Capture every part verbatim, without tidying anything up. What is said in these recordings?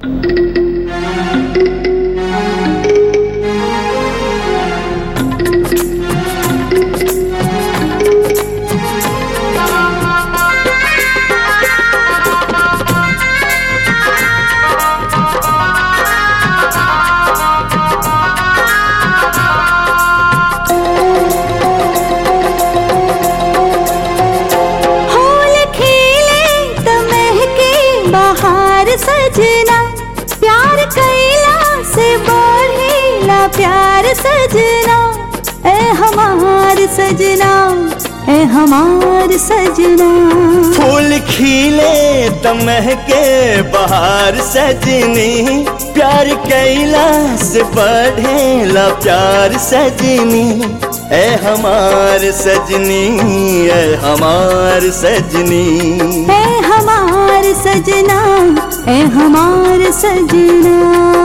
सजना प्यार कैला से बढ़ेला प्यार सजना, ए हमार सजना, ए हमार सजना। फूल खिले त महके बहार सजनी, प्यार कैला से बढ़ेला प्यार सजनी, ए हमार सजनी, ए हमार सजनी, ए हमार सजना, ए हमार सजना।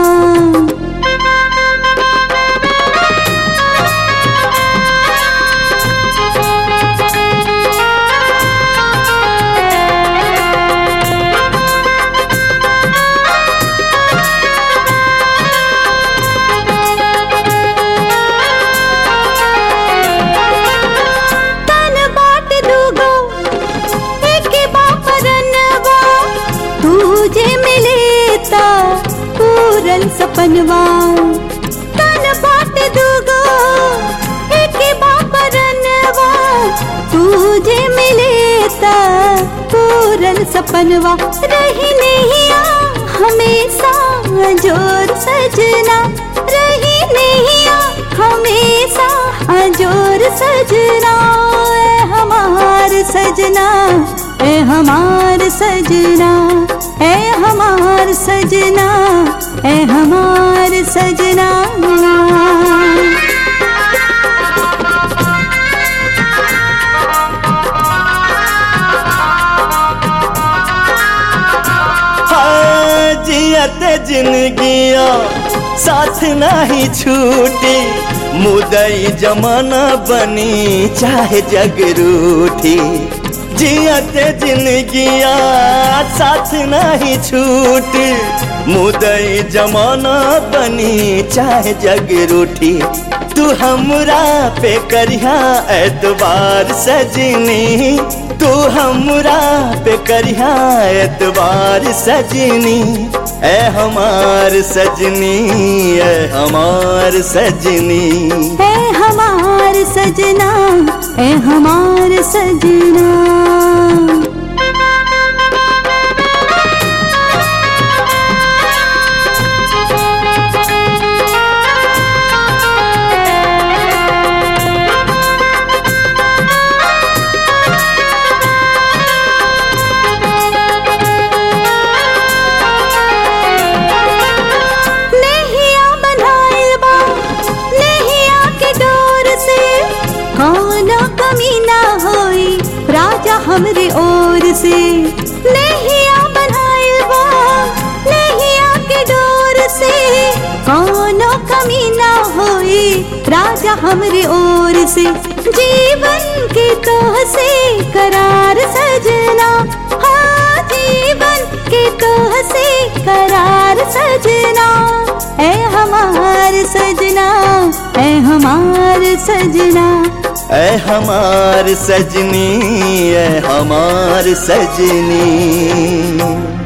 सपनवा तन बाट दूगो एक बापरनवा, तुझे मिले ता पूरन सपनवा। रही नैया हमेशा जोर सजना, रही नैया हमेशा जोर सजना, ए हमार सजना, ए हमार सजना, ए हमार सजना, ए हमार सजना। हाँ जियत जिंदगिया साथ नहीं छूटी, मुदई जमाना बनी चाहे जग रूठी। जियत जिंदगिया साथ नहीं छूटी, मुदई जमाना बनी चाहे जग रूठी। तू हमरा पे करिहा एतबार सजनी, तू हमरा पे करिहा एतबार सजनी, ए हमार सजनी, ए हमार सजनी, ए हमार सजना, ए हमार सजना। हमरे ओर से नैया बनाइल बा, नैया के डोर से कोनो कमी ना होई राजा हमरे ओर से। जीवन के तोह से करार सजना, हाँ जीवन के तोह से करार सजना, ए हमार सजना, ए हमार सजना, ए हमार सजनी, ए हमार सजनी।